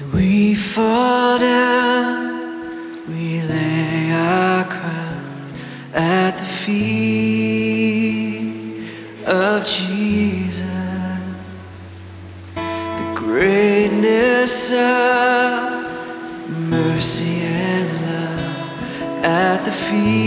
We fall down, we lay our crowns at the feet of Jesus. The greatness of mercy and love at the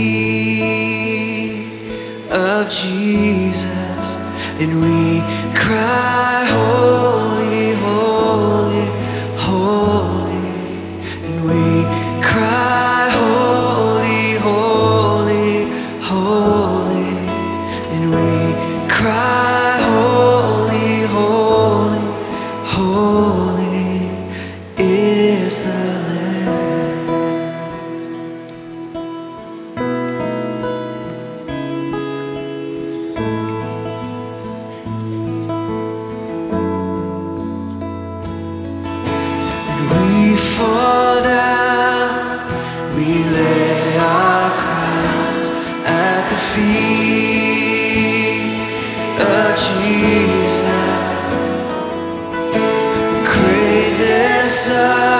feet of Jesus. And we cry, holy, holy, holy. And we cry, holy, holy, holy. And we cry, holy, holy, holy is the Lamb. We fall down, we lay our crowns at the feet of Jesus. The greatness of